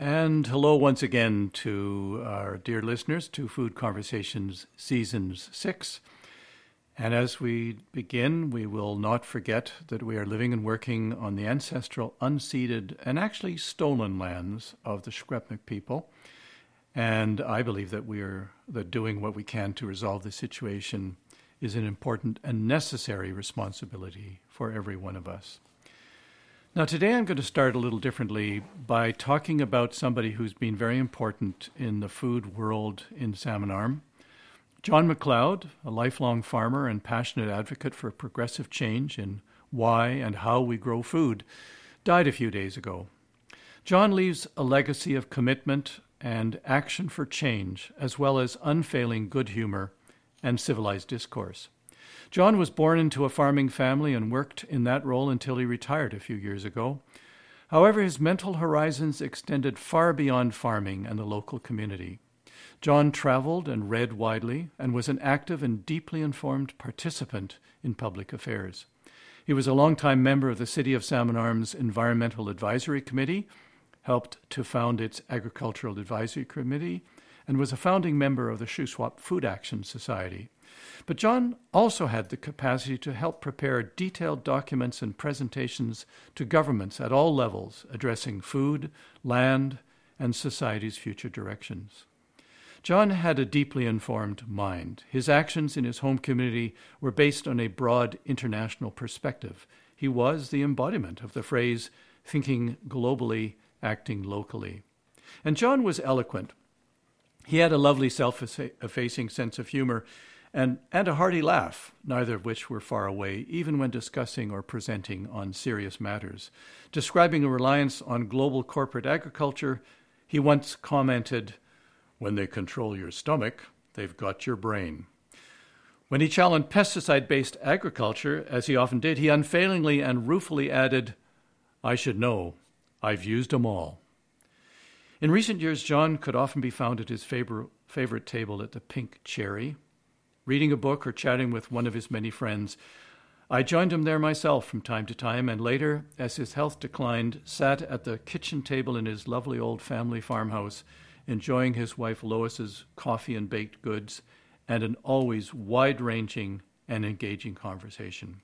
And hello once again to our dear listeners to Food Conversations Season 6. And as we begin, we will not forget that we are living and working on the ancestral, unceded, and actually stolen lands of the Secwepemc people. And I believe that doing what we can to resolve the situation is an important and necessary responsibility for every one of us. Now, today I'm going to start a little differently by talking about somebody who's been very important in the food world in Salmon Arm. John McLeod, a lifelong farmer and passionate advocate for progressive change in why and how we grow food, died a few days ago. John leaves a legacy of commitment and action for change, as well as unfailing good humor and civilized discourse. John was born into a farming family and worked in that role until he retired a few years ago. However, his mental horizons extended far beyond farming and the local community. John traveled and read widely and was an active and deeply informed participant in public affairs. He was a longtime member of the City of Salmon Arm's Environmental Advisory Committee, helped to found its Agricultural Advisory Committee, and was a founding member of the Shuswap Food Action Society. But John also had the capacity to help prepare detailed documents and presentations to governments at all levels, addressing food, land, and society's future directions. John had a deeply informed mind. His actions in his home community were based on a broad international perspective. He was the embodiment of the phrase, thinking globally, acting locally. And John was eloquent. He had a lovely self-effacing sense of humor and a hearty laugh, neither of which were far away, even when discussing or presenting on serious matters. Describing a reliance on global corporate agriculture, he once commented, "When they control your stomach, they've got your brain." When he challenged pesticide-based agriculture, as he often did, he unfailingly and ruefully added, "I should know. I've used 'em all." In recent years, John could often be found at his favorite table at the Pink Cherry, reading a book or chatting with one of his many friends. I joined him there myself from time to time, and later, as his health declined, sat at the kitchen table in his lovely old family farmhouse, enjoying his wife Lois's coffee and baked goods, and an always wide-ranging and engaging conversation.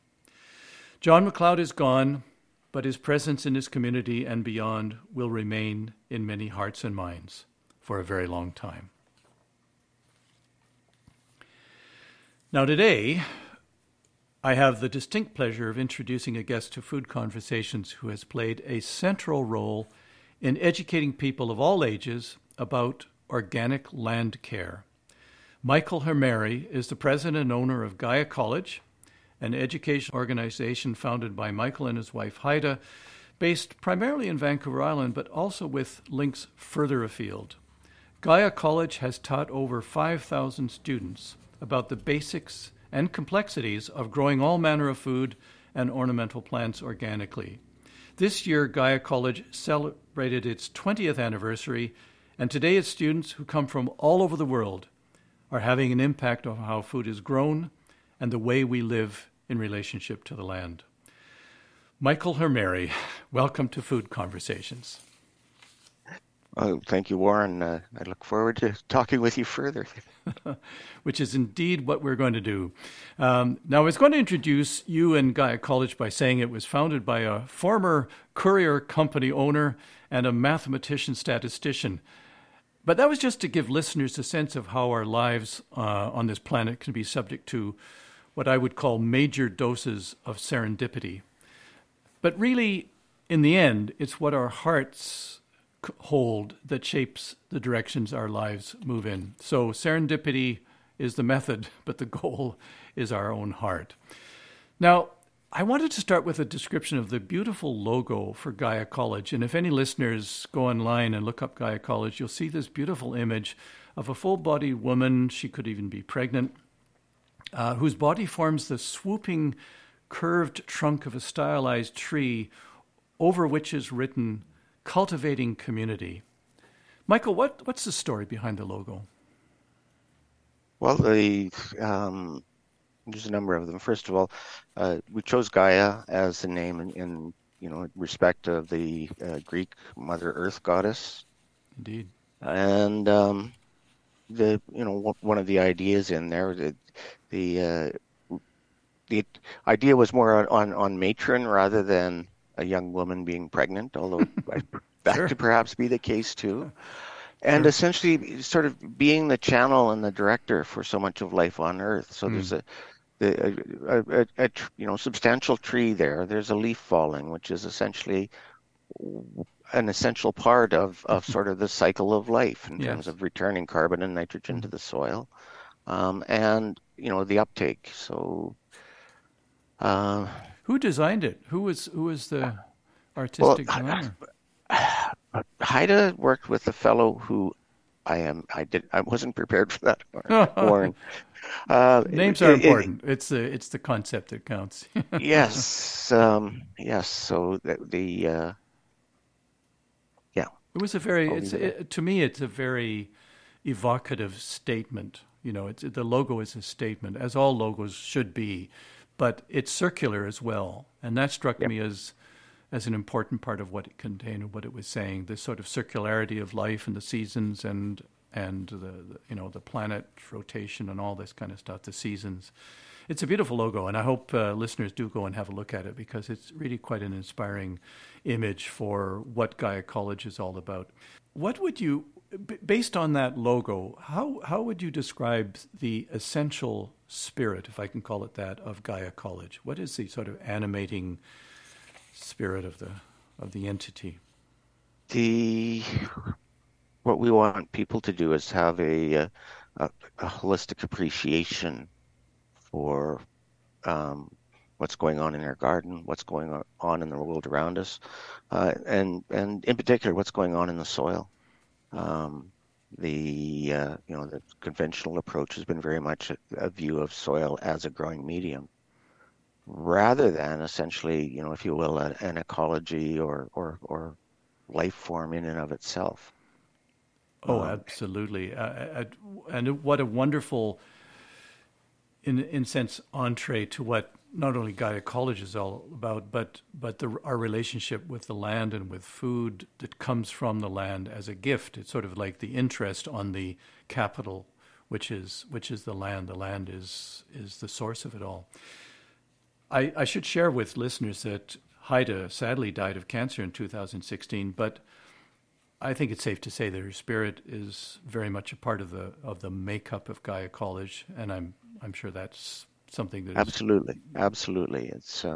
John McLeod is gone, but his presence in his community and beyond will remain in many hearts and minds for a very long time. Now today, I have the distinct pleasure of introducing a guest to Food Conversations who has played a central role in educating people of all ages about organic land care. Michael Hermeri is the president and owner of Gaia College, an education organization founded by Michael and his wife Haida, based primarily in Vancouver Island, but also with links further afield. Gaia College has taught over 5,000 students about the basics and complexities of growing all manner of food and ornamental plants organically. This year, Gaia College celebrated its 20th anniversary, and today its students, who come from all over the world, are having an impact on how food is grown and the way we live in relationship to the land. Michael Hermeri, welcome to Food Conversations. Oh, thank you, Warren. I look forward to talking with you further. Which is indeed what we're going to do. Now, I was going to introduce you and Gaia College by saying it was founded by a former courier company owner and a mathematician statistician. But that was just to give listeners a sense of how our lives on this planet can be subject to what I would call major doses of serendipity. But really, in the end, it's what our hearts hold that shapes the directions our lives move in. So serendipity is the method, but the goal is our own heart. Now, I wanted to start with a description of the beautiful logo for Gaia College. And if any listeners go online and look up Gaia College, you'll see this beautiful image of a full-bodied woman, she could even be pregnant, whose body forms the swooping, curved trunk of a stylized tree over which is written, "Cultivating Community." Michael, what's the story behind the logo? Well, there's a number of them. First of all, we chose Gaia as the name in respect of the Greek Mother Earth goddess, Indeed. And one of the ideas in there, the the idea was more on matron rather than a young woman being pregnant, although that Sure. could perhaps be the case too. And Sure. essentially, sort of being the channel and the director for so much of life on Earth. So there's Mm. a substantial tree there. There's a leaf falling, which is essentially an essential part of sort of the cycle of life in terms Yes. of returning carbon and nitrogen to Mm. the soil, and the uptake. So, uh, Who designed it? Who was the well, artistic designer? Haida worked with a fellow who I wasn't prepared for that, Warren. Names are important. It's the concept that counts. Yes, yes. So yeah, It was a very, I'll leave it there. to me, it's a very evocative statement. The logo is a statement, as all logos should be, but it's circular as well, and that struck Yep. me as an important part of what it contained and what it was saying. This sort of circularity of life and the seasons and the planet's rotation and all this kind of stuff. The seasons. It's a beautiful logo, and I hope listeners do go and have a look at it because it's really quite an inspiring image for what Gaia College is all about. What would you, based on that logo, how would you describe the essential spirit, if I can call it that, of Gaia College? What is the sort of animating spirit of the entity? The What we want people to do is have a holistic appreciation for what's going on in our garden, what's going on in the world around us, and in particular, what's going on in the soil. Um, the conventional approach has been very much a view of soil as a growing medium, rather than essentially, if you will, an ecology or life form in and of itself. Oh, Um, absolutely. And what a wonderful, in sense, entree to what not only Gaia College is all about, but our relationship with the land and with food that comes from the land as a gift. It's sort of like the interest on the capital, which is the land. The land is the source of it all. I should share with listeners that Haida sadly died of cancer in 2016, but I think it's safe to say that her spirit is very much a part of the makeup of Gaia College, and I'm sure that's something that is. Absolutely, absolutely.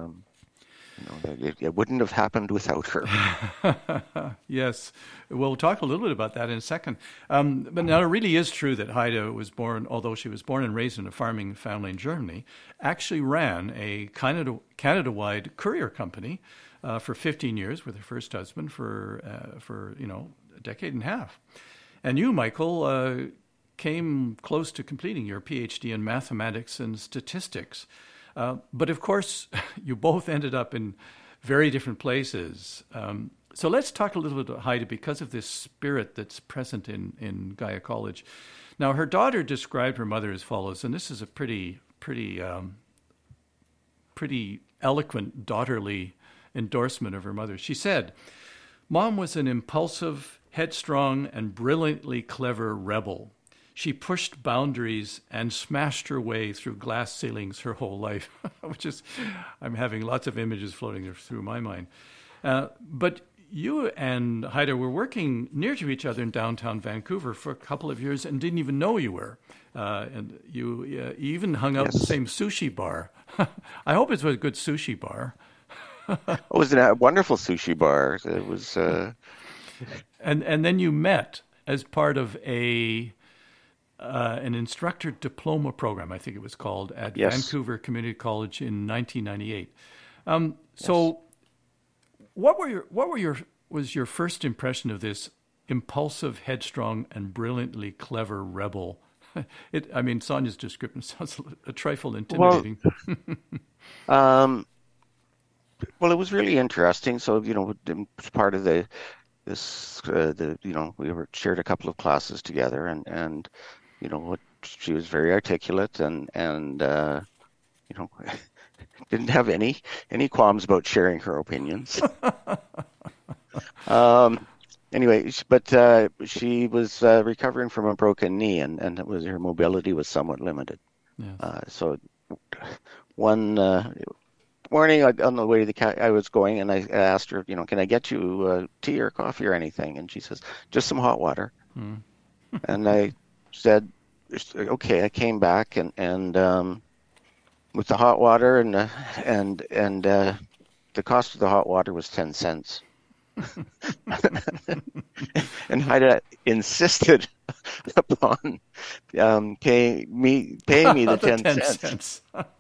It wouldn't have happened without her. Yes, we'll talk a little bit about that in a second. But now it really is true that Haida was born, although she was born and raised in a farming family in Germany, actually ran a Canada-wide courier company for 15 years with her first husband for a decade and a half. And you, Michael, came close to completing your PhD in mathematics and statistics. But of course, you both ended up in very different places. So let's talk a little bit about Haida because of this spirit that's present in Gaia College. Now, her daughter described her mother as follows, and this is a pretty eloquent daughterly endorsement of her mother. She said, "Mom was an impulsive, headstrong, and brilliantly clever rebel. She pushed boundaries and smashed her way through glass ceilings her whole life," which is, I'm having lots of images floating through my mind. But you and Haida were working near to each other in downtown Vancouver for a couple of years and didn't even know you were. And you even hung out in the Yes. same sushi bar. I hope it was a good sushi bar. It was a wonderful sushi bar. It was, And then you met as part of an instructor diploma program, I think it was called, at yes, Vancouver Community College in 1998. yes. So, was your first impression of this impulsive, headstrong, and brilliantly clever rebel? I mean, Sonia's description sounds a trifle Well, intimidating. um, well, it was really interesting. So, it was part of we shared a couple of classes together, and what she was very articulate and you know, didn't have any qualms about sharing her opinions. Um, anyway, she was recovering from a broken knee, and it was her mobility was somewhat limited. Yes. So one morning on the way to I was going, and I asked her, can I get you tea or coffee or anything? And she says, just some hot water. Hmm. And I said, okay. I came back and with the hot water and the cost of the hot water was 10 cents. And Haida insisted upon paying me the 10 cents.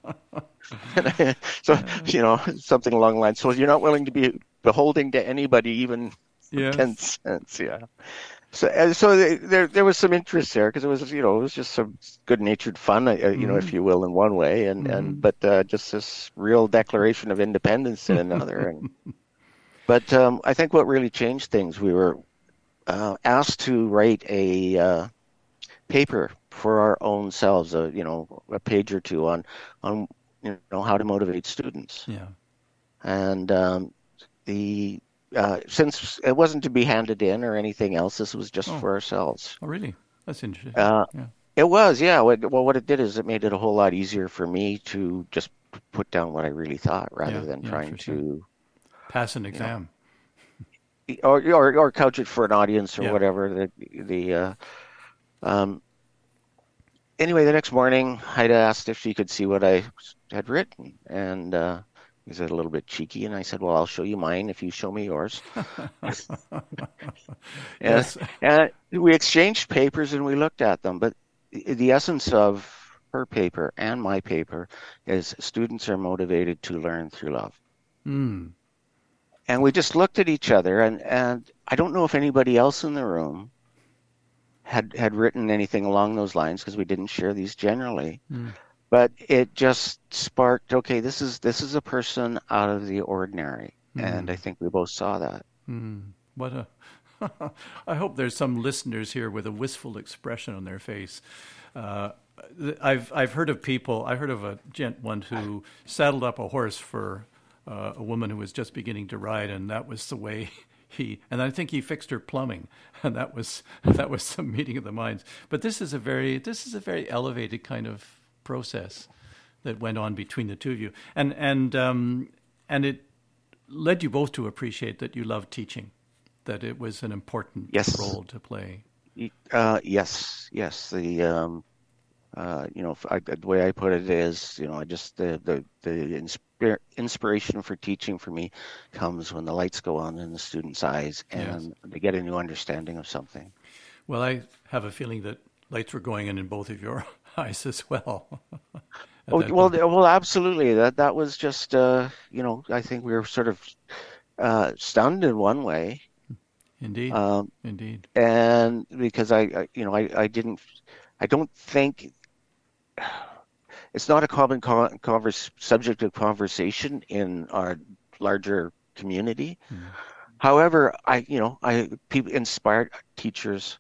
So, something along the lines. So you're not willing to be beholding to anybody, even Yes. 10 cents. Yeah. So there was some interest there because it was just some good-natured fun, if you will, in one way, but just this real declaration of independence in another. But I think what really changed things, we were asked to write a paper for our own selves, a page or two on how to motivate students. Yeah. And since it wasn't to be handed in or anything else, this was just for ourselves. Oh, really? That's interesting. Yeah. It was, yeah. Well, what it did is it made it a whole lot easier for me to just put down what I really thought rather than trying to pass an exam. Or couch it for an audience or whatever. Anyway, the next morning, Haida asked if she could see what I had written, and he said a little bit cheeky, and I said, "Well, I'll show you mine if you show me yours." Yes. And we exchanged papers and we looked at them, but the essence of her paper and my paper is students are motivated to learn through love. Mm. And we just looked at each other, and I don't know if anybody else in the room had written anything along those lines because we didn't share these generally. Mm. But it just sparked, okay, this is a person out of the ordinary. And I think we both saw that. What a I hope there's some listeners here with a wistful expression on their face. I've heard of people, I heard of a gent once who saddled up a horse for a woman who was just beginning to ride, and that was the way and I think he fixed her plumbing, and that was some meeting of the minds. But this is a very elevated kind of process that went on between the two of you, and it led you both to appreciate that you loved teaching, that it was an important role to play. Yes. The the way I put it is, I just the inspiration for teaching for me comes when the lights go on in the students' eyes and they get a new understanding of something. Well, I have a feeling that lights were going in both of your eyes as well. Well, absolutely. That was just, I think we were sort of stunned in one way. Indeed. Indeed. And because I don't think it's not a common subject of conversation in our larger community. However, people inspired teachers,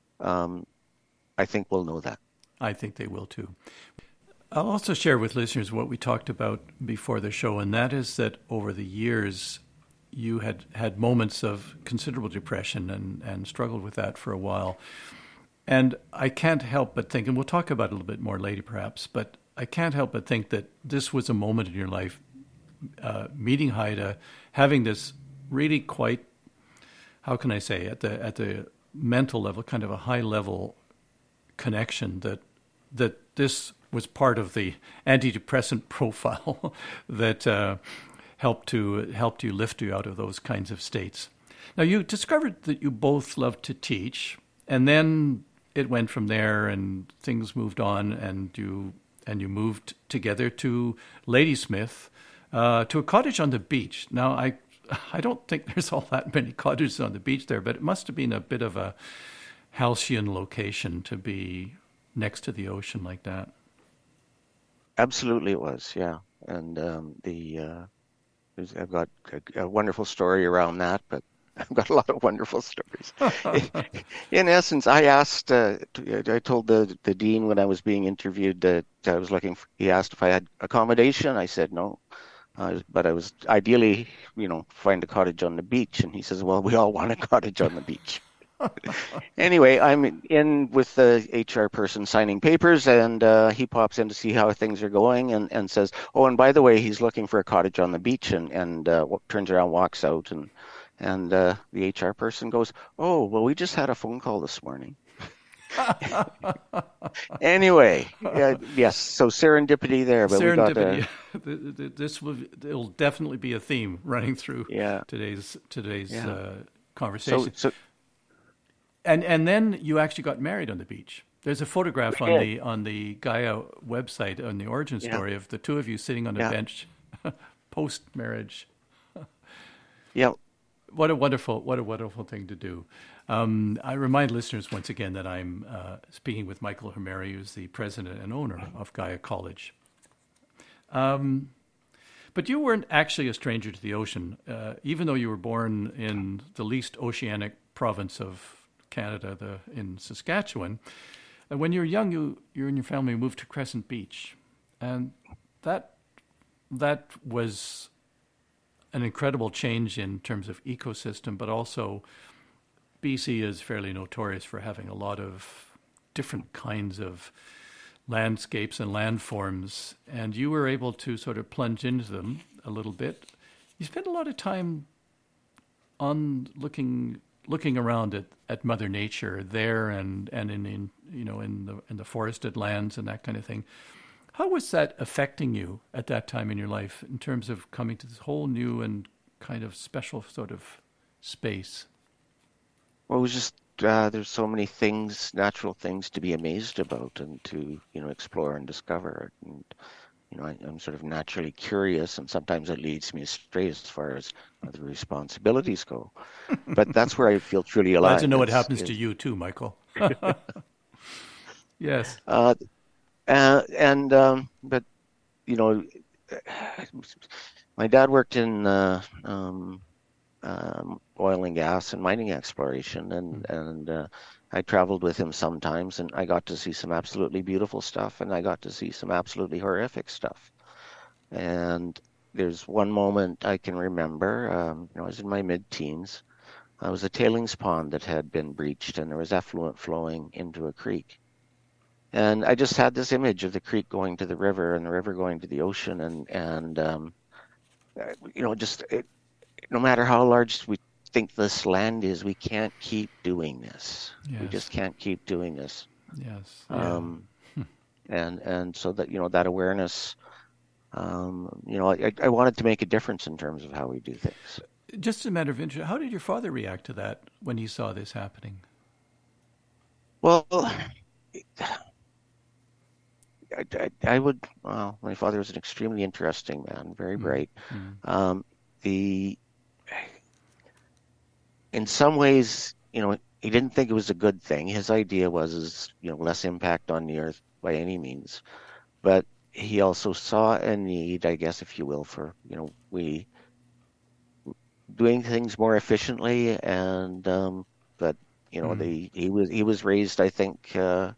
I think will know that. I think they will too. I'll also share with listeners what we talked about before the show, and that is that over the years you had moments of considerable depression and struggled with that for a while. And I can't help but think, and we'll talk about it a little bit more later perhaps, but I can't help but think that this was a moment in your life, meeting Haida, having this really quite, how can I say, at the mental level, kind of a high level connection that this was part of the antidepressant profile that helped you lift you out of those kinds of states. Now, you discovered that you both loved to teach, and then it went from there, and things moved on, and you moved together to Ladysmith, to a cottage on the beach. Now, I don't think there's all that many cottages on the beach there, but it must have been a bit of a halcyon location to be next to the ocean like that. Absolutely, it was, yeah. And I've got a wonderful story around that, but I've got a lot of wonderful stories. In essence, I told the dean when I was being interviewed that I was he asked if I had accommodation. I said no. but I was ideally, find a cottage on the beach. And he says, well, we all want a cottage on the beach. Anyway, I'm in with the HR person signing papers, and he pops in to see how things are going, and says, "Oh, and by the way, he's looking for a cottage on the beach," and turns around, walks out, and the HR person goes, "Oh, well, we just had a phone call this morning." Anyway, yes, so serendipity there, but we got Serendipity. It'll definitely be a theme running through yeah, today's yeah. conversation. So And then you actually got married on the beach. There's a photograph we did, on the Gaia website on the origin yeah, story of the two of you sitting on a yeah, bench post marriage. yeah. What a wonderful thing to do. I remind listeners once again that I'm speaking with Michael Hamari, who's the president and owner of Gaia College. But you weren't actually a stranger to the ocean, even though you were born in the least oceanic province of Canada, in Saskatchewan. And when you were young, you and your family moved to Crescent Beach, and that was an incredible change in terms of ecosystem, but also BC is fairly notorious for having a lot of different kinds of landscapes and landforms, and you were able to sort of plunge into them a little bit. You spent a lot of time on looking around at Mother Nature there and in the forested lands and that kind of thing. How was that affecting you at that time in your life in terms of coming to this whole new and kind of special sort of space? Well, it was just there's so many things, natural things to be amazed about and to explore and discover. And I'm sort of naturally curious, and sometimes it leads me astray as far as the responsibilities go. But that's where I feel truly Glad to alive. know it Is happens to is you too, Michael. Yes. uh, and but you know, my dad worked in oil and gas and mining exploration, and I traveled with him sometimes, and I got to see some absolutely beautiful stuff, and I got to see some absolutely horrific stuff. And there's one moment I can remember. I was in my mid-teens. I was a tailings pond that had been breached, and there was effluent flowing into a creek. And I just had this image of the creek going to the river, and the river going to the ocean, just no matter how large we think this land is, we can't keep doing this. We Yes. just can't keep doing this. Yes. Yeah. Um, and so that that awareness, I wanted to make a difference in terms of how we do things. Just a matter of interest, how did your father react to that when he saw this happening? Well, I would. Well, my father was an extremely interesting man, very Mm, bright. mm, Um, the in some ways, he didn't think it was a good thing. His idea was, less impact on the earth by any means. But he also saw a need, I guess, if you will, for, we doing things more efficiently. And but mm, he was raised, I think,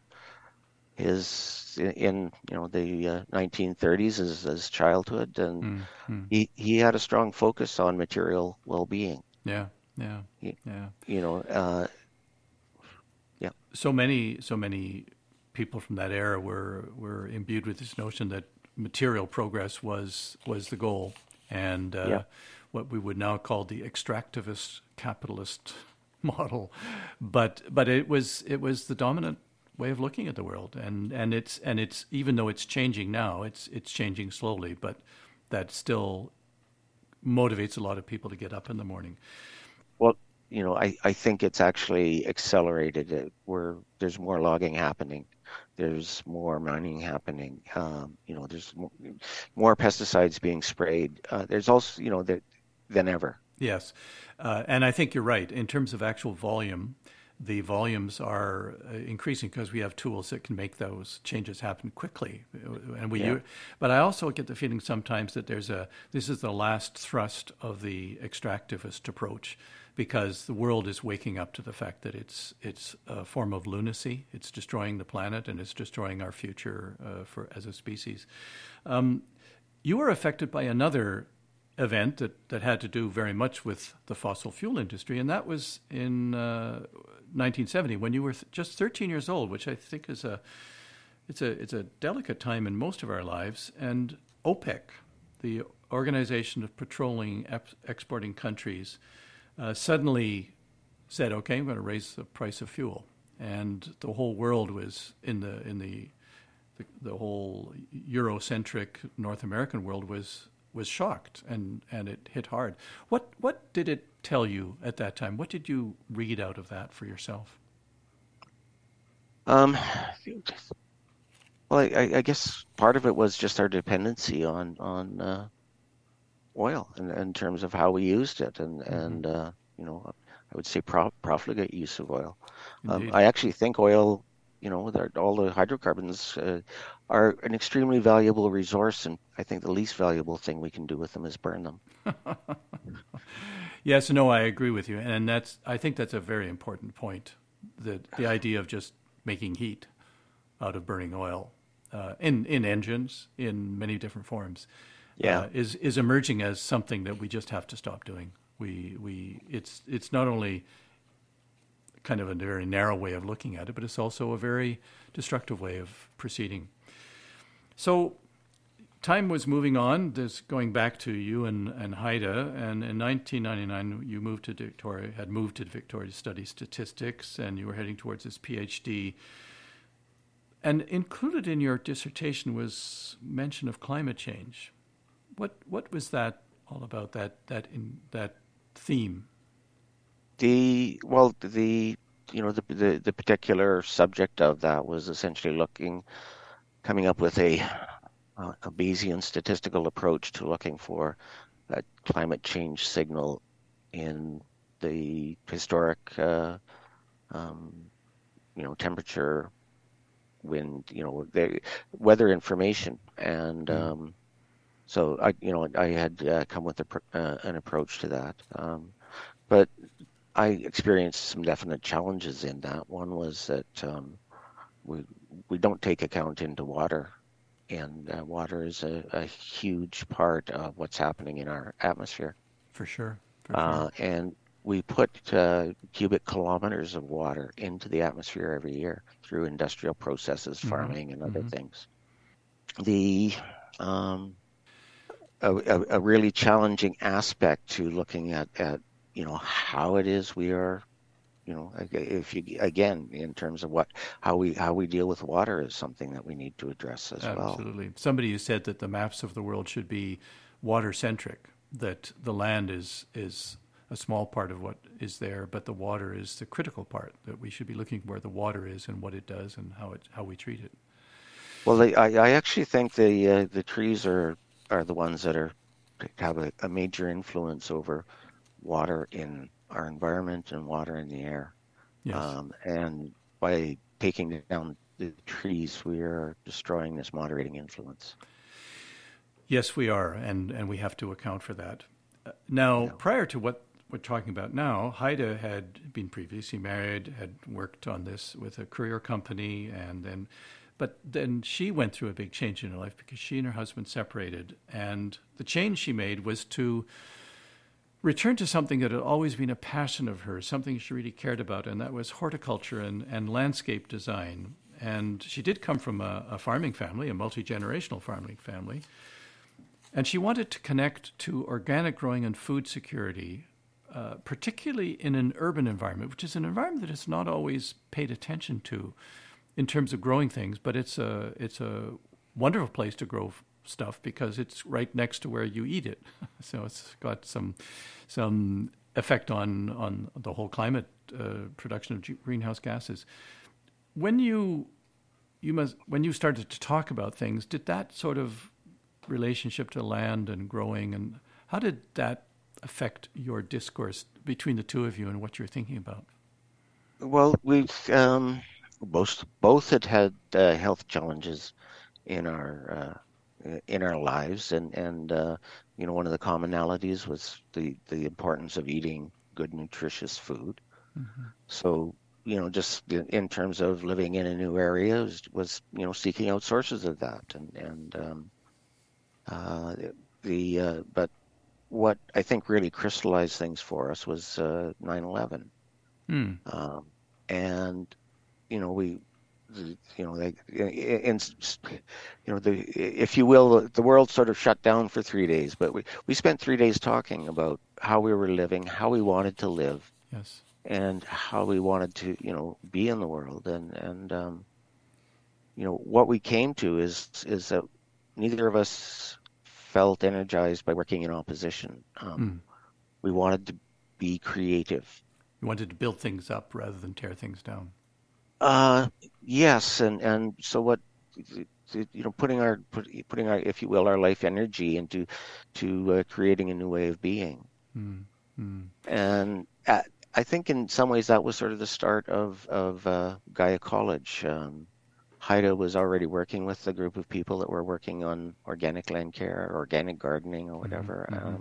his in the 1930s as childhood, and mm, mm. he had a strong focus on material well-being. Yeah. Yeah. You, Yeah. you know, yeah, So many people from that era were imbued with this notion that material progress was the goal, and yeah. what we would now call the extractivist capitalist model, but it was the dominant way of looking at the world, and it's even though it's changing now, it's changing slowly, but that still motivates a lot of people to get up in the morning. Well, I think it's actually accelerated it where there's more logging happening. There's more mining happening. There's more pesticides being sprayed. There's also, than ever. Yes, and I think you're right. In terms of actual volume, the volumes are increasing because we have tools that can make those changes happen quickly. And Yeah, but I also get the feeling sometimes that this is the last thrust of the extractivist approach, because the world is waking up to the fact that it's a form of lunacy. It's destroying the planet and it's destroying our future as a species. Um, You were affected by another event that had to do very much with the fossil fuel industry, and that was in 1970 when you were just 13 years old, which I think is it's a delicate time in most of our lives. And OPEC, the Organization of Petroleum Exporting Countries, suddenly said, "Okay, I'm going to raise the price of fuel," and the whole world was in the whole Eurocentric North American world was shocked, and it hit hard. What did it tell you at that time? What did you read out of that for yourself? Um, well, I guess part of it was just our dependency on oil in terms of how we used it, Mm-hmm. and I would say profligate use of oil. Indeed. I actually think oil, with all the hydrocarbons, are an extremely valuable resource, and I think the least valuable thing we can do with them is burn them. Yes, no, I agree with you, and I think that's a very important point. The idea of just making heat out of burning oil in engines in many different forms Yeah. is emerging as something that we just have to stop doing. It's not only kind of a very narrow way of looking at it, but it's also a very destructive way of proceeding. So time was moving on. This going back to you and Haida, and in 1999 you had moved to Victoria to study statistics, and you were heading towards this PhD. And included in your dissertation was mention of climate change. What was that all about? That theme. The particular subject of that was essentially coming up with a Bayesian statistical approach to looking for a climate change signal in the historic, temperature, wind, the weather information. And Mm. so I had come with an approach to that. But I experienced some definite challenges in that. One was that we don't take account into water, and water is a huge part of what's happening in our atmosphere. For sure, for sure. And we put cubic kilometers of water into the atmosphere every year through industrial processes, Mm-hmm. farming, and other Mm-hmm. things. The a really challenging aspect to looking at how it is we are, if you again in terms of how we deal with water is something that we need to address as well. Absolutely. Somebody has said that the maps of the world should be water centric. That the land is a small part of what is there, but the water is the critical part. That we should be looking where the water is and what it does and how we treat it. Well, I actually think the trees are the ones that have a major influence over water in our environment and water in the air. Yes. And by taking down the trees, we are destroying this moderating influence. Yes, we are, and we have to account for that. Now, Yeah. prior to what we're talking about now, Haida had been previously married, had worked on this with a courier company, but then she went through a big change in her life because she and her husband separated, and the change she made was to return to something that had always been a passion of hers, something she really cared about, and that was horticulture and landscape design. And she did come from a farming family, a multi-generational farming family, and she wanted to connect to organic growing and food security, particularly in an urban environment, which is an environment that is not always paid attention to in terms of growing things. But it's a wonderful place to grow stuff because it's right next to where you eat it. So it's got some effect on the whole climate, production of greenhouse gases. When when you started to talk about things, did that sort of relationship to land and growing, and how did that affect your discourse between the two of you and what you're thinking about? Well, we've both had health challenges in our lives, and one of the commonalities was the importance of eating good, nutritious food. Mm-hmm. So, just in terms of living in a new area was seeking out sources of that, and But what I think really crystallized things for us was 9/11. Hmm. And you know we like in if you will, the world sort of shut down for 3 days, but we spent 3 days talking about how we were living, how we wanted to live, Yes. and how we wanted to be in the world. And what we came to is that neither of us felt energized by working in opposition. Hmm. We wanted to be creative. You wanted to build things up rather than tear things down. Uh, yes, and so what, putting our, if you will, our life energy into to creating a new way of being. Hmm. Hmm. And I think in some ways that was sort of the start of Gaia College. Haida was already working with a group of people that were working on organic land care, organic gardening, or Hmm. whatever. Hmm.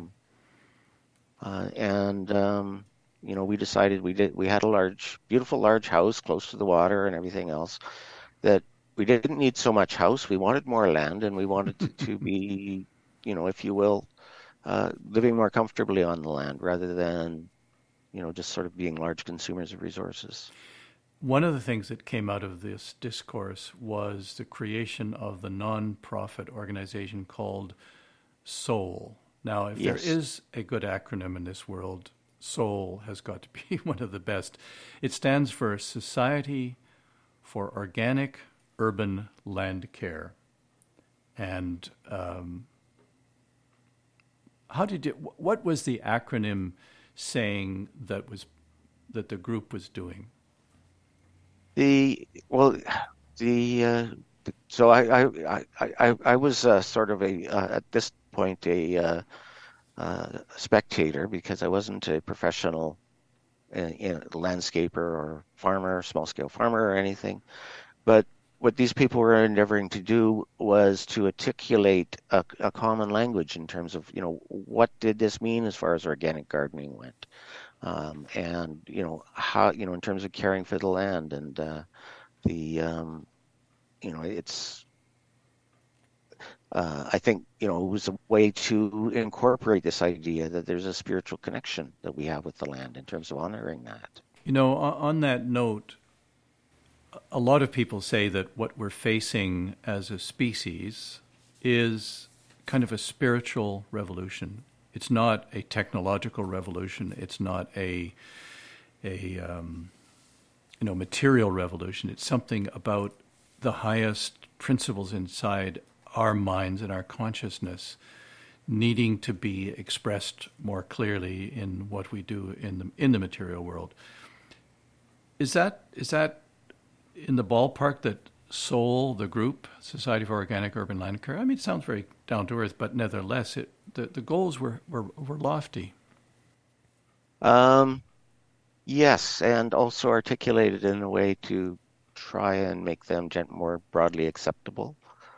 And we decided we had a beautiful large house close to the water and everything else, that we didn't need so much house. We wanted more land, and we wanted to be, if you will, living more comfortably on the land rather than, just sort of being large consumers of resources. One of the things that came out of this discourse was the creation of the non-profit organization called SOUL. Now, if there Yes. is a good acronym in this world, SOUL has got to be one of the best. It stands for Society for Organic Urban Land Care. And what was the acronym saying that the group was doing? The well, so I was sort of at this point a spectator, because I wasn't a professional landscaper or farmer, small scale farmer or anything. But what these people were endeavoring to do was to articulate a common language in terms of, what did this mean as far as organic gardening went, and how, in terms of caring for the land, and the it's I think, it was a way to incorporate this idea that there's a spiritual connection that we have with the land in terms of honoring that. On that note, a lot of people say that what we're facing as a species is kind of a spiritual revolution. It's not a technological revolution. It's not a material revolution. It's something about the highest principles inside our minds and our consciousness needing to be expressed more clearly in what we do in the material world. Is that in the ballpark that SOUL, the group, Society for Organic Urban Land Care? I mean, it sounds very down to earth, but nevertheless, the goals were lofty. Um, yes, and also articulated in a way to try and make them more broadly acceptable.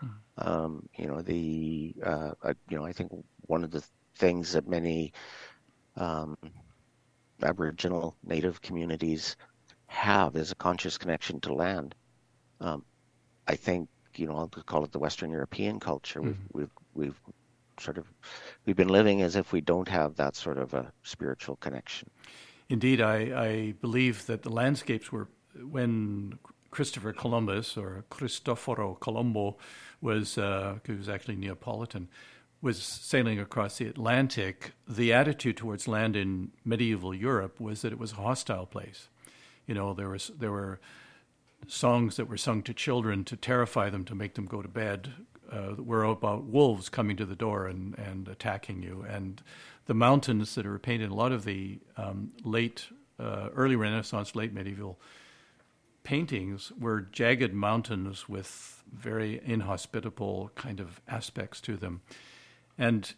I think one of the things that many um, Aboriginal Native communities have is a conscious connection to land. Um, I think, I'll call it the Western European culture. Mm-hmm. We've sort of we've been living as if we don't have that sort of a spiritual connection. Indeed, I believe that the landscapes were when Christopher Columbus or Cristoforo Colombo who was actually Neapolitan, was sailing across the Atlantic. The attitude towards land in medieval Europe was that it was a hostile place. There were songs that were sung to children to terrify them, to make them go to bed, were about wolves coming to the door and attacking you. And the mountains that are painted, a lot of the early Renaissance, late medieval paintings were jagged mountains with very inhospitable kind of aspects to them. And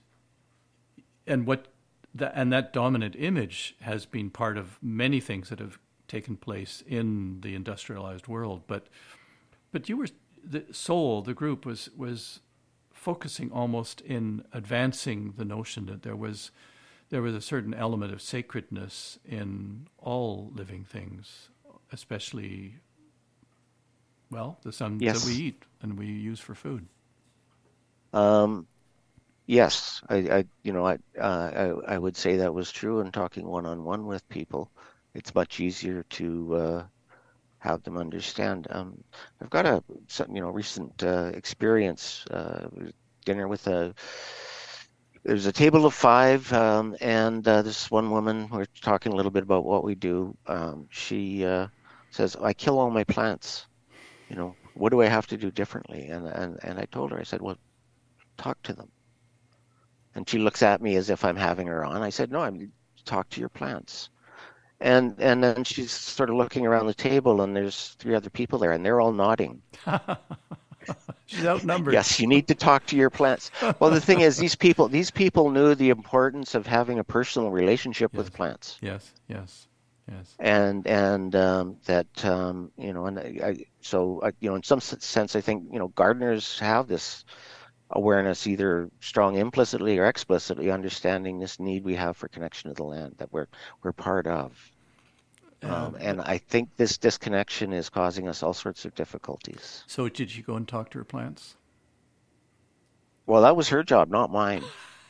that dominant image has been part of many things that have taken place in the industrialized world. But the SOUL, the group, was focusing almost in advancing the notion that there was a certain element of sacredness in all living things, especially, well, the sun that we Yes. eat and we use for food. Um, Yes, I would say that was true in talking one-on-one with people. It's much easier to have them understand. I've got recent experience, dinner with there's a table of five, and this one woman, we're talking a little bit about what we do. She says, I kill all my plants. What do I have to do differently? And I told her, I said, well, talk to them. And she looks at me as if I'm having her on. I said, no, I'm talk to your plants. And then she's sort of looking around the table, and there's three other people there, and they're all nodding. She's outnumbered. Yes, you need to talk to your plants. Well, the thing is, these people knew the importance of having a personal relationship with plants. Yes. And that in some sense, I think gardeners have this awareness, either strong implicitly or explicitly, understanding this need we have for connection to the land that we're part of. And I think this disconnection is causing us all sorts of difficulties. So did you go and talk to her plants? Well, that was her job, not mine.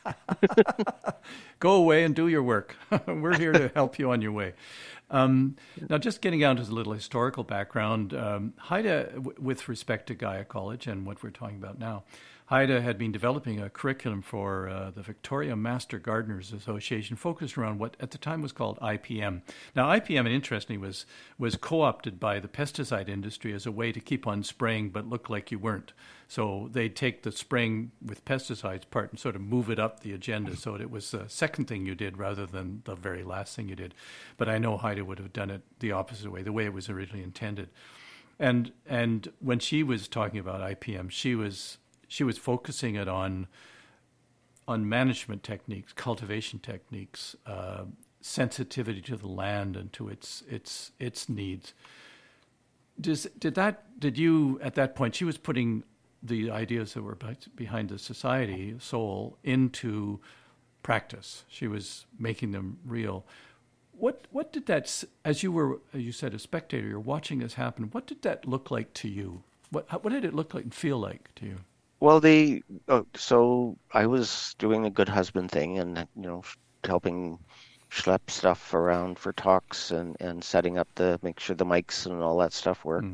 Go away and do your work. We're here to help you on your way. Now, just getting down to a little historical background, Haida, with respect to Gaia College and what we're talking about now, Haida had been developing a curriculum for the Victoria Master Gardeners Association focused around what at the time was called IPM. Now, IPM, interestingly, was co-opted by the pesticide industry as a way to keep on spraying but look like you weren't. So they'd take the spraying with pesticides part and sort of move it up the agenda so it was the second thing you did rather than the very last thing you did. But I know Haida would have done it the opposite way, the way it was originally intended. And when she was talking about IPM, she was focusing it on management techniques, cultivation techniques, sensitivity to the land and to its needs. Did you at that point? She was putting the ideas that were behind the society soul into practice. She was making them real. What did that? As you said, a spectator, you're watching this happen. What did that look like to you? What did it look like and feel like to you? Well, so I was doing a good husband thing and, helping schlep stuff around for talks and setting up make sure the mics and all that stuff worked.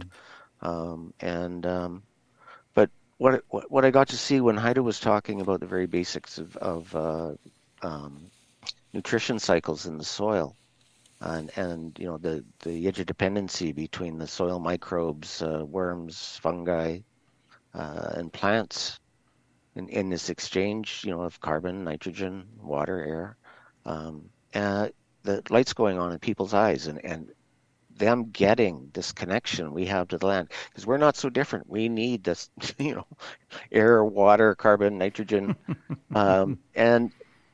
But what I got to see when Haida was talking about the very basics of nutrition cycles in the soil and the interdependency between the soil microbes, worms, fungi, and plants in this exchange, of carbon, nitrogen, water, air, the light's going on in people's eyes and them getting this connection we have to the land because we're not so different. We need this, air, water, carbon, nitrogen, and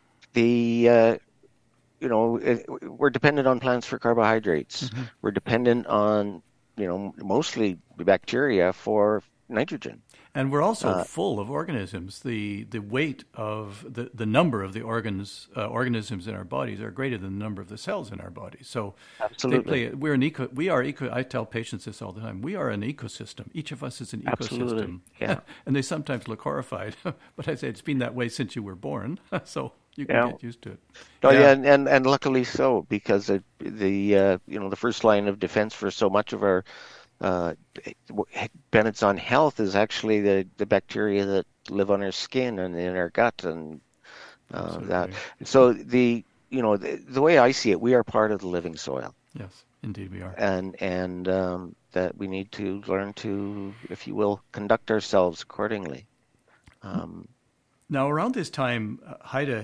we're dependent on plants for carbohydrates. Mm-hmm. We're dependent on, mostly bacteria for nitrogen. And we're also full of organisms. The weight of the number of the organisms in our bodies are greater than the number of the cells in our bodies. So absolutely, we are eco. I tell patients this all the time. We are an ecosystem. Each of us is an ecosystem. Absolutely. Yeah. And they sometimes look horrified, but I say it's been that way since you were born. So you can get used to it. Oh yeah, and luckily so, because the first line of defense for so much of our Bennett's on health is actually the bacteria that live on our skin and in our gut and that. So the way I see it, we are part of the living soil. Yes, indeed we are. And that we need to learn to, if you will, conduct ourselves accordingly. Now, around this time, Haida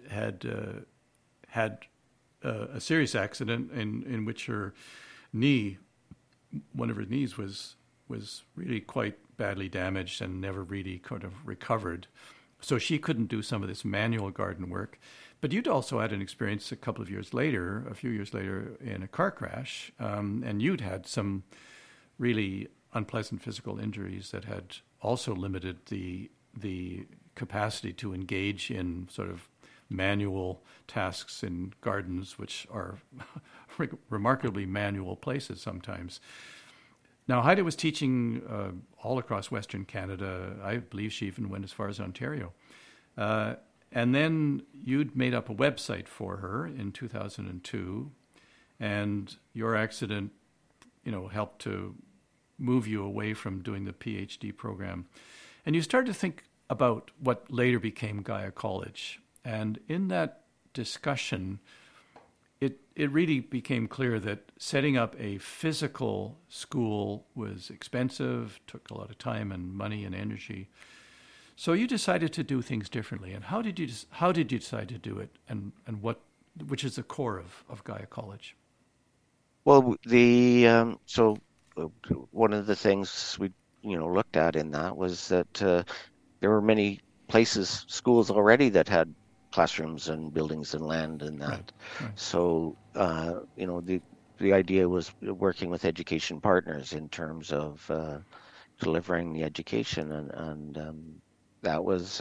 had a serious accident in which her knee. One of her knees was really quite badly damaged and never really kind of recovered. So she couldn't do some of this manual garden work. But you'd also had an experience a few years later, in a car crash, and you'd had some really unpleasant physical injuries that had also limited the capacity to engage in sort of manual tasks in gardens, which are remarkably manual places sometimes. Now, Haida was teaching all across Western Canada. I believe she even went as far as Ontario. Uh, and then you'd made up a website for her in 2002, and your accident, helped to move you away from doing the PhD program. And you started to think about what later became Gaia College. And in that discussion, it really became clear that setting up a physical school was expensive, took a lot of time and money and energy. So you decided to do things differently. And how did you decide to do it? And which is the core of Gaia College? Well, so one of the things we looked at in that was that there were many places, schools already that had classrooms and buildings and land and Right. that. Right. So the idea was working with education partners in terms of delivering the education, and that was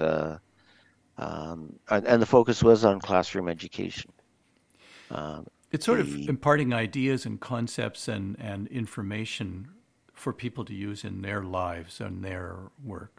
and the focus was on classroom education. Um, It's sort of the imparting ideas and concepts and information for people to use in their lives and their work.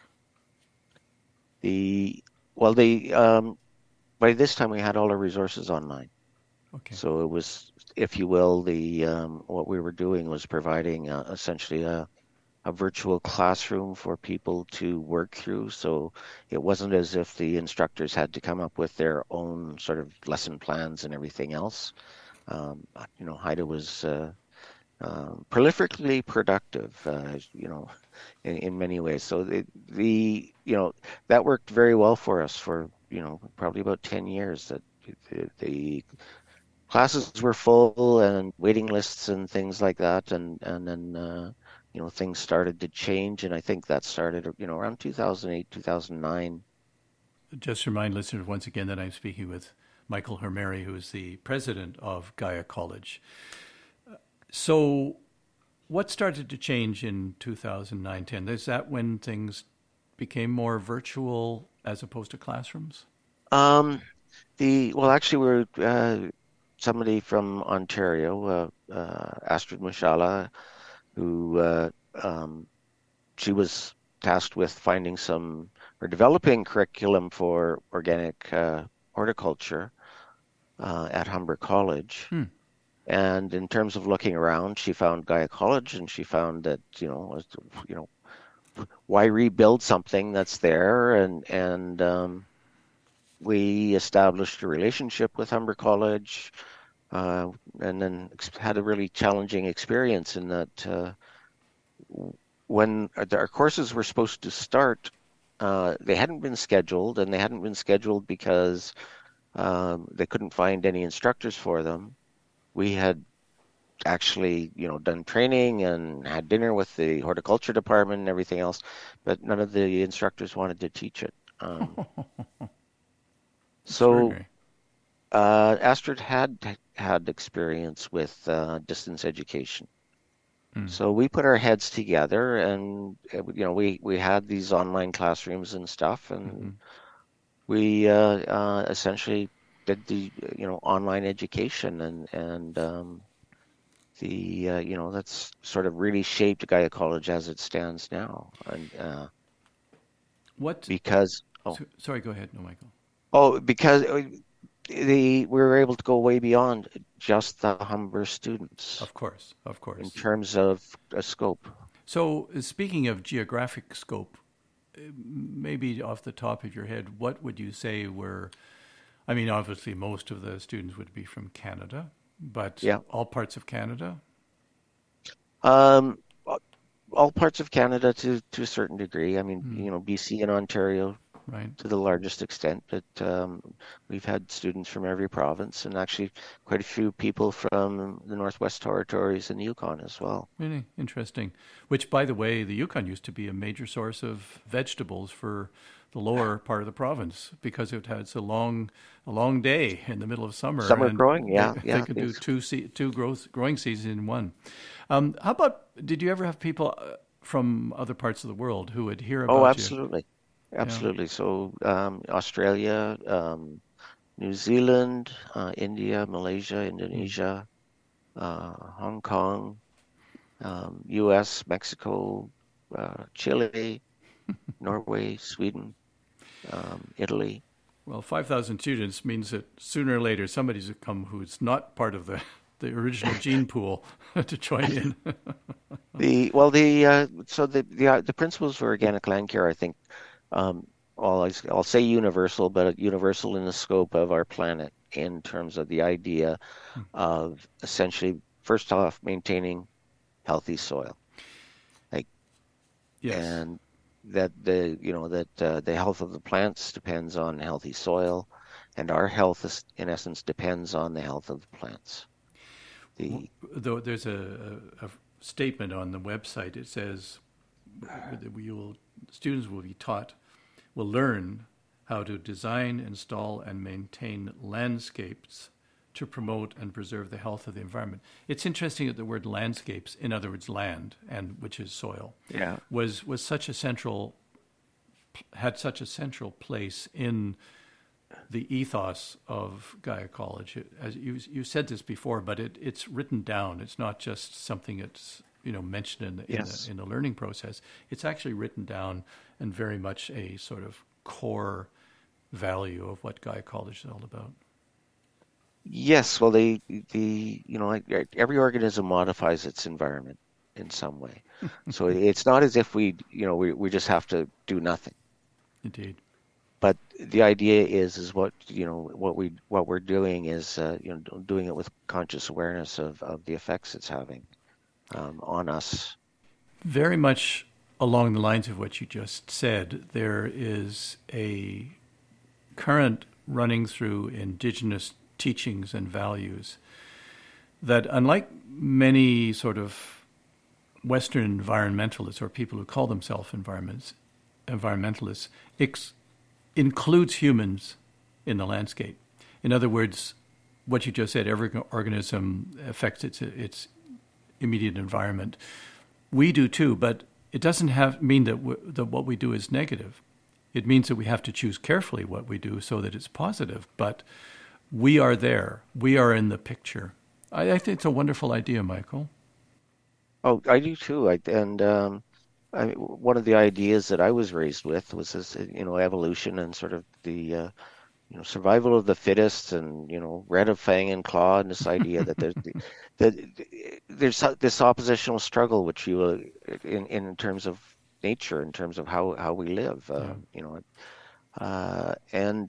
the well, the by this time we had all our resources online. Okay. So it was, if you will, the what we were doing was providing essentially a virtual classroom for people to work through. So it wasn't as if the instructors had to come up with their own sort of lesson plans and everything else. Haida was prolifically productive, in many ways. So that worked very well for us for probably about 10 years. That the classes were full and waiting lists and things like that, and then things started to change, and I think that started around 2008, 2009. Just remind listeners once again that I'm speaking with Michael Hermeri, who is the president of Gaia College. So, what started to change in 2009-10? Is that when things became more virtual as opposed to classrooms? Actually, we're somebody from Ontario, Astrid Mushala, who she was tasked with finding or developing curriculum for organic horticulture at Humber College. Hmm. And in terms of looking around, she found Gaia College, and she found that why rebuild something that's there, and we established a relationship with Humber College, and then had a really challenging experience in that when our courses were supposed to start, they hadn't been scheduled, and they hadn't been scheduled because they couldn't find any instructors for them. We had actually, done training and had dinner with the horticulture department and everything else, but none of the instructors wanted to teach it. So Extraordinary. Astrid had experience with distance education. Hmm. So we put our heads together, and we had these online classrooms and stuff, Mm-hmm. and we essentially did the online education, and that's sort of really shaped Gaia College as it stands now, and What? because Sorry, go ahead. No, Michael. because we were able to go way beyond just the Humber students Of course, of in course. terms of a scope. So, speaking of geographic scope, maybe off the top of your head, what would you say were? I mean, obviously, most of the students would be from Canada, but Yeah. all parts of Canada. Um, all parts of Canada to a certain degree. I mean, Hmm. BC and Ontario Right. to the largest extent, but we've had students from every province, and actually quite a few people from the Northwest Territories and the Yukon as well. Really interesting. Which, by the way, the Yukon used to be a major source of vegetables for the lower part of the province because it had a long day in the middle of summer, Summer and growing, they, yeah, they yeah. could do two growing seasons in one. How about? Did you ever have people from other parts of the world who would hear Oh, about you? absolutely, Yeah. absolutely. So Australia, New Zealand, India, Malaysia, Hmm. Indonesia, Hong Kong, U.S., Mexico, Chile, Norway, Sweden. Italy. Well, 5,000 students means that sooner or later somebody's come who's not part of the original gene pool to join in. The principles for organic land care, I think, I'll say universal, but universal in the scope of our planet in terms of the idea of essentially, first off, maintaining healthy soil, like, Yes. and that the health of the plants depends on healthy soil, and our health in essence depends on the health of the plants. Though there's a statement on the website, it says that students will learn how to design, install, and maintain landscapes to promote and preserve the health of the environment. It's interesting that the word landscapes, in other words, land, and which is soil, was such a had such a central place in the ethos of Gaia College. As you said this before, but it's written down. It's not just something that's mentioned in the learning process. It's actually written down and very much a sort of core value of what Gaia College is all about. Yes, well, every organism modifies its environment in some way. So it's not as if we just have to do nothing. Indeed. But the idea is what we're doing is doing it with conscious awareness of the effects it's having on us. Very much along the lines of what you just said, there is a current running through Indigenous teachings and values that, unlike many sort of Western environmentalists or people who call themselves environmentalists, includes humans in the landscape. In other words, what you just said, every organism affects its immediate environment. We do too, but it doesn't mean that what we do is negative. It means that we have to choose carefully what we do so that it's positive. But we are there. We are in the picture. I think it's a wonderful idea, Michael. Oh, I do too. One of the ideas that I was raised with was this, evolution and sort of the survival of the fittest, and red of fang and claw, and this idea that there's this oppositional struggle which you will in terms of nature, in terms of how we live, and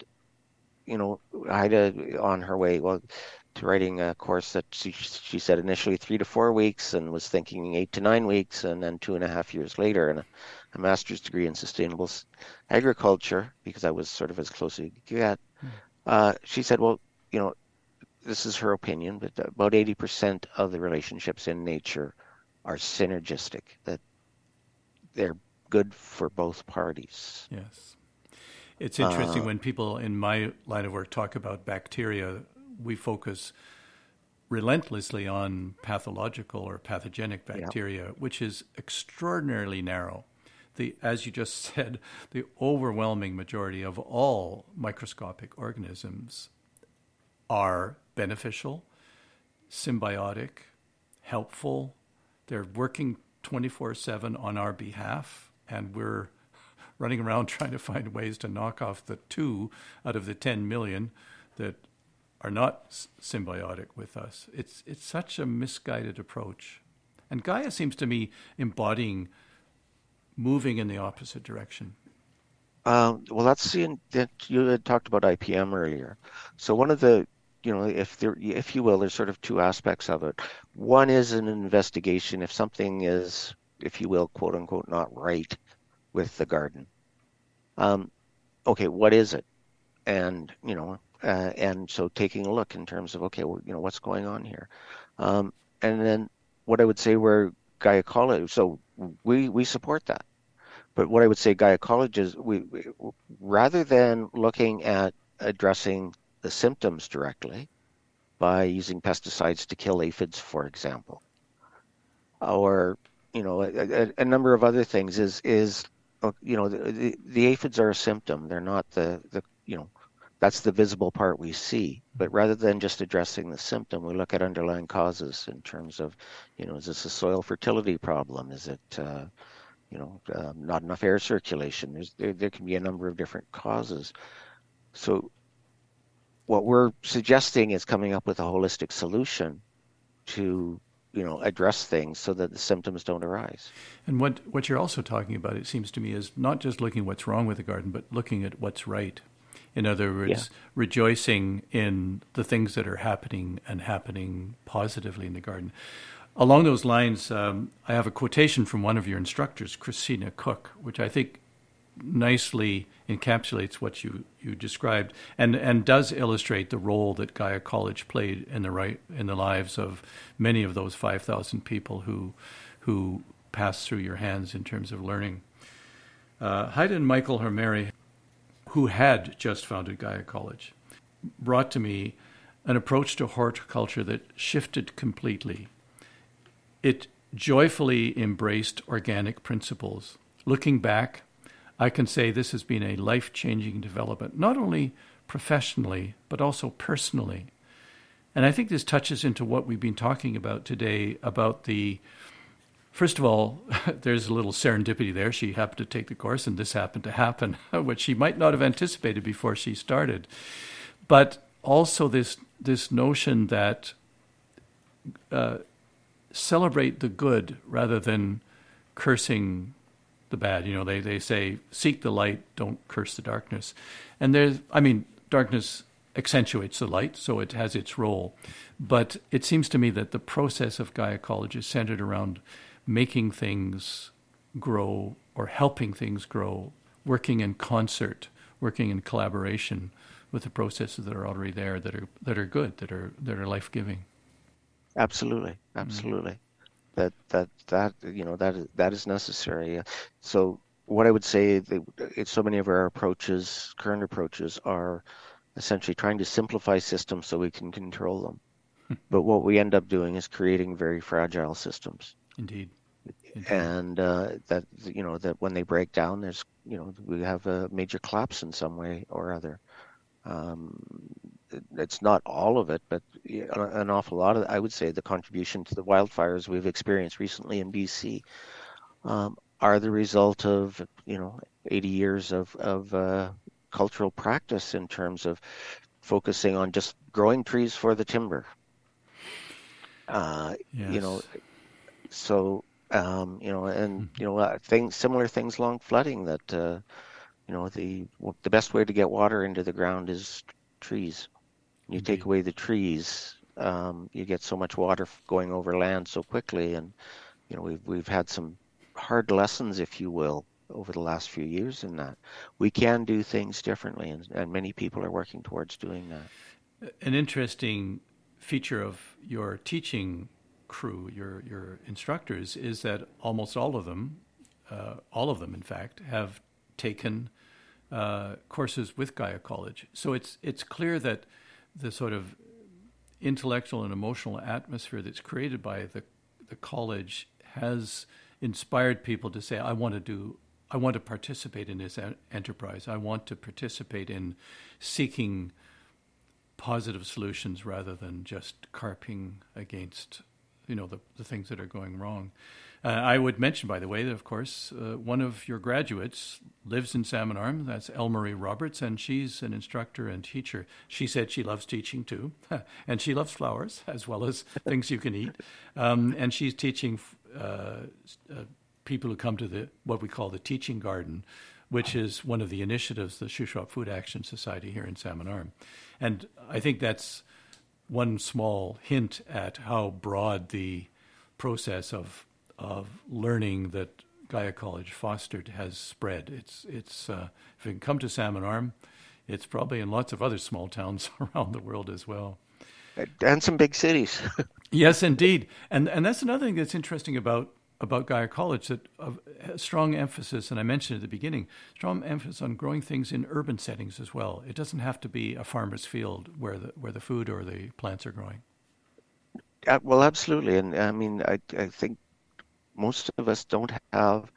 Ida on her way to writing a course that she said initially 3 to 4 weeks, and was thinking 8 to 9 weeks, and then 2.5 years later, and a master's degree in sustainable agriculture, because I was sort of as close as you could get. She said, well, this is her opinion, but about 80% of the relationships in nature are synergistic, that they're good for both parties. Yes. It's interesting when people in my line of work talk about bacteria, we focus relentlessly on pathological or pathogenic bacteria, which is extraordinarily narrow. As you just said, the overwhelming majority of all microscopic organisms are beneficial, symbiotic, helpful. They're working 24/7 on our behalf, and we're running around trying to find ways to knock off the 2 out of the 10 million that are not symbiotic with us. It's such a misguided approach. And Gaia seems to me embodying moving in the opposite direction. Well, that you had talked about IPM earlier. So one of the, if you will, there's sort of 2 aspects of it. One is an investigation if something is, if you will, quote unquote, not right with the garden. Okay, what is it? And and so taking a look in terms of, okay, well, what's going on here, and then what I would say where Gaia College, so we support that, but what I would say Gaia College is we rather than looking at addressing the symptoms directly by using pesticides to kill aphids, for example, or a number of other things is the aphids are a symptom. They're not the that's the visible part we see. But rather than just addressing the symptom, we look at underlying causes in terms of, is this a soil fertility problem? Is it not enough air circulation. There can be a number of different causes. So what we're suggesting is coming up with a holistic solution to address things so that the symptoms don't arise. And what you're also talking about, it seems to me, is not just looking what's wrong with the garden, but looking at what's right. In other words, rejoicing in the things that are happening and happening positively in the garden. Along those lines, I have a quotation from one of your instructors, Christina Cook, which I think nicely encapsulates what you described and does illustrate the role that Gaia College played in the lives of many of those 5,000 people who passed through your hands in terms of learning. Haida and Michael Hermeri, who had just founded Gaia College, brought to me an approach to horticulture that shifted completely. It joyfully embraced organic principles. Looking back, I can say this has been a life-changing development, not only professionally, but also personally. And I think this touches into what we've been talking about today about first of all, there's a little serendipity there. She happened to take the course and this happened to happen, which she might not have anticipated before she started. But also this notion that celebrate the good rather than cursing the bad. They say, seek the light, don't curse the darkness. And darkness accentuates the light, so it has its role. But it seems to me that the process of Gaia College is centered around making things grow or helping things grow, working in concert, working in collaboration with the processes that are already there, that are good, that are life-giving. Absolutely. That is necessary. So what I would say, so many of our current approaches, are essentially trying to simplify systems so we can control them. But what we end up doing is creating very fragile systems. Indeed. And that when they break down, we have a major collapse in some way or other. It's not all of it, but an awful lot of it. I would say the contribution to the wildfires we've experienced recently in BC are the result of 80 years of cultural practice in terms of focusing on just growing trees for the timber. Yes. Similar things along flooding, that the best way to get water into the ground is trees. You take away the trees, you get so much water going over land so quickly, and we've had some hard lessons, if you will, over the last few years in that. We can do things differently, and many people are working towards doing that. An interesting feature of your teaching crew, your instructors, is that almost all of them, in fact, have taken courses with Gaia College. So it's clear that the sort of intellectual and emotional atmosphere that's created by the college has inspired people to say, I want to participate in this enterprise. I want to participate in seeking positive solutions rather than just carping against the things that are going wrong. I would mention, by the way, that, of course, one of your graduates lives in Salmon Arm. That's Elmarie Roberts, and she's an instructor and teacher. She said she loves teaching, too, and she loves flowers as well as things you can eat. And she's teaching people who come to what we call the Teaching Garden, which is one of the initiatives, the Shuswap Food Action Society here in Salmon Arm. And I think that's one small hint at how broad the process of learning that Gaia College fostered has spread. It's if you can come to Salmon Arm, it's probably in lots of other small towns around the world as well. And some big cities. Yes, indeed. And that's another thing that's interesting about Gaia College, that a strong emphasis, and I mentioned at the beginning, strong emphasis on growing things in urban settings as well. It doesn't have to be a farmer's field where the food or the plants are growing. Well, absolutely. And I mean, I think most of us don't have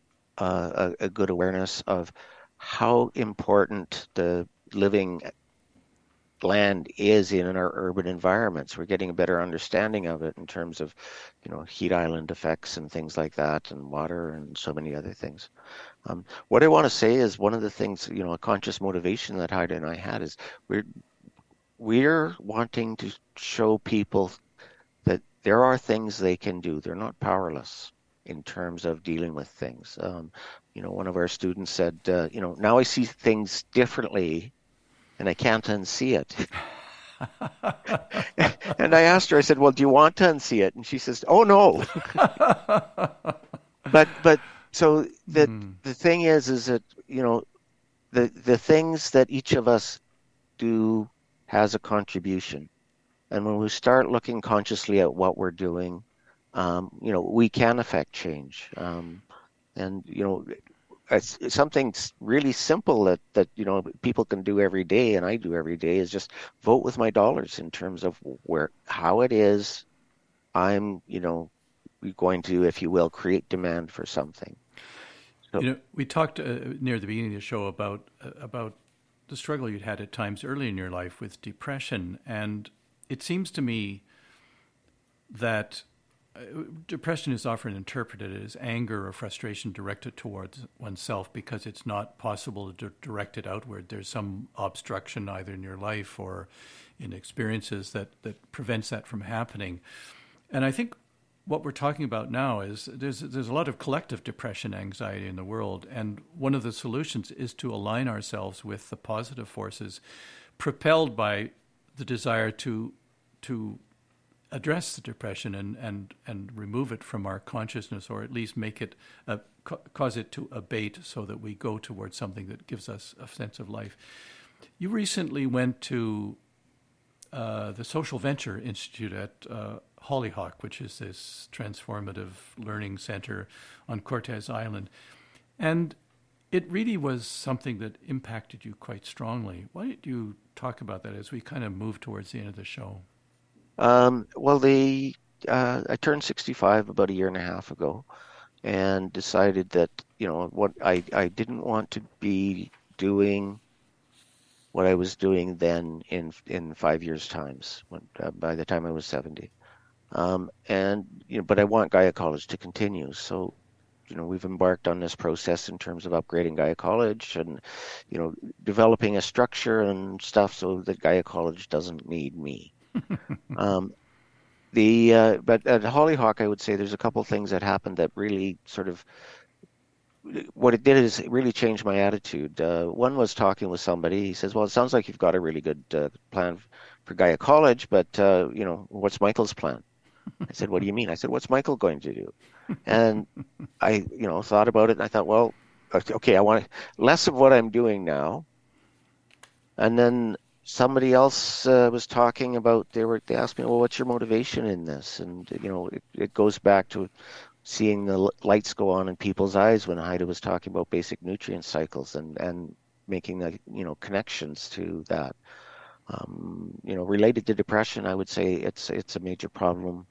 a good awareness of how important the living land is in our urban environments. We're getting a better understanding of it in terms of, heat island effects and things like that, and water and so many other things. What I want to say is one of the things, a conscious motivation that Heidi and I had is we're wanting to show people that there are things they can do. They're not powerless in terms of dealing with things. One of our students said, now I see things differently and I can't unsee it. And I asked her, I said, well, do you want to unsee it? And she says, oh, no. But so the thing is that, the things that each of us do has a contribution. And when we start looking consciously at what we're doing, we can affect change. And it's something really simple that people can do every day, and I do every day, is just vote with my dollars in terms of how it is I'm going to, if you will, create demand for something. So, we talked near the beginning of the show about the struggle you'd had at times early in your life with depression, and it seems to me that depression is often interpreted as anger or frustration directed towards oneself because it's not possible to direct it outward. There's some obstruction either in your life or in experiences that prevents that from happening. And I think what we're talking about now is there's a lot of collective depression, anxiety in the world, and one of the solutions is to align ourselves with the positive forces propelled by the desire to address the depression and remove it from our consciousness, or at least make it cause it to abate so that we go towards something that gives us a sense of life. You recently went to the Social Venture Institute at Hollyhock, which is this transformative learning center on Cortes Island. And it really was something that impacted you quite strongly. Why don't you talk about that as we kind of move towards the end of the show? Well, I turned 65 about a year and a half ago, and decided that, what I didn't want to be doing what I was doing then in 5 years' times, by the time I was 70. But I want Gaia College to continue. So, we've embarked on this process in terms of upgrading Gaia College and, developing a structure and stuff so that Gaia College doesn't need me. But at Hollyhock, I would say there's a couple things that happened that really sort of, what it did is it really changed my attitude. One was talking with somebody. He says, well, it sounds like you've got a really good plan for Gaia College, but, what's Michael's plan? I said, what do you mean? I said, what's Michael going to do? And I, thought about it, and I thought, well, okay, I want less of what I'm doing now. And then somebody else was talking about, they asked me, well, what's your motivation in this? And, it goes back to seeing the lights go on in people's eyes when Haida was talking about basic nutrient cycles and making the, connections to that. Related to depression, I would say it's a major problem.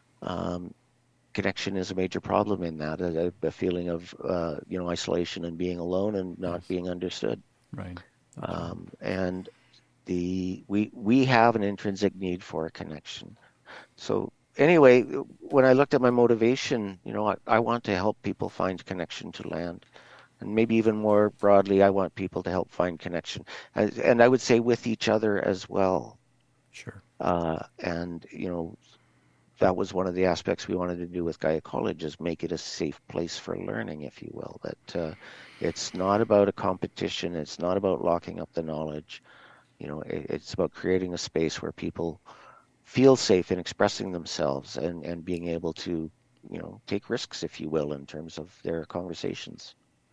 Connection is a major problem in that, a feeling of, isolation and being alone and not being understood. Right. And we have an intrinsic need for a connection. So anyway, when I looked at my motivation, I want to help people find connection to land. And maybe even more broadly, I want people to help find connection. And I would say with each other as well. Sure. And, that was one of the aspects we wanted to do with Gaia College, is make it a safe place for learning, if you will. That it's not about a competition. It's not about locking up the knowledge. It's about creating a space where people feel safe in expressing themselves and being able to, take risks, if you will, in terms of their conversations.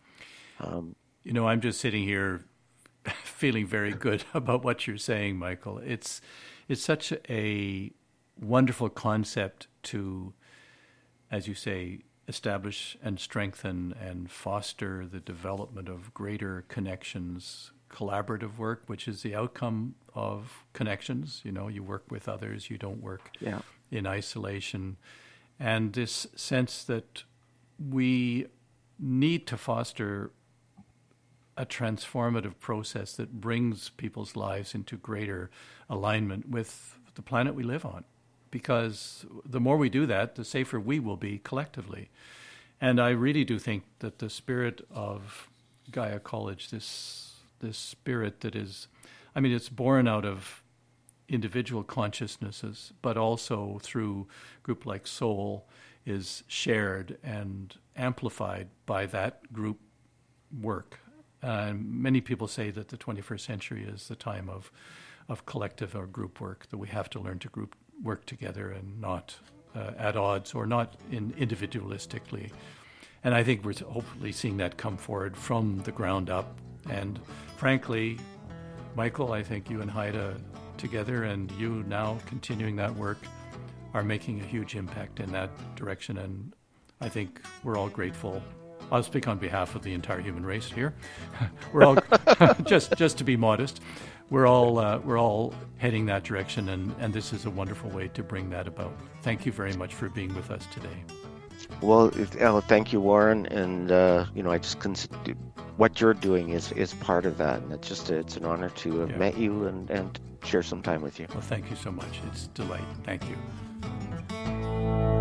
I'm just sitting here feeling very good about what you're saying, Michael. It's such a wonderful concept to, as you say, establish and strengthen and foster the development of greater connections, collaborative work, which is the outcome of connections. You work with others, you don't work in isolation. And this sense that we need to foster a transformative process that brings people's lives into greater alignment with the planet we live on. Because the more we do that, the safer we will be collectively. And I really do think that the spirit of Gaia College, this spirit that is, I mean, it's born out of individual consciousnesses, but also through a group like Soul, is shared and amplified by that group work. Many people say that the 21st century is the time of collective or group work, that we have to learn to group work together and not at odds or not individualistically. And I think we're hopefully seeing that come forward from the ground up. And frankly, Michael, I think you and Haida together and you now continuing that work are making a huge impact in that direction. And I think we're all grateful. I'll speak on behalf of the entire human race here. We're all, just to be modest, we're all heading that direction, and this is a wonderful way to bring that about. Thank you very much for being with us today. Well, thank you, Warren. And I just consider what you're doing is part of that, and it's an honor to have met you and share some time with you. Well, thank you so much. It's a delight. Thank you.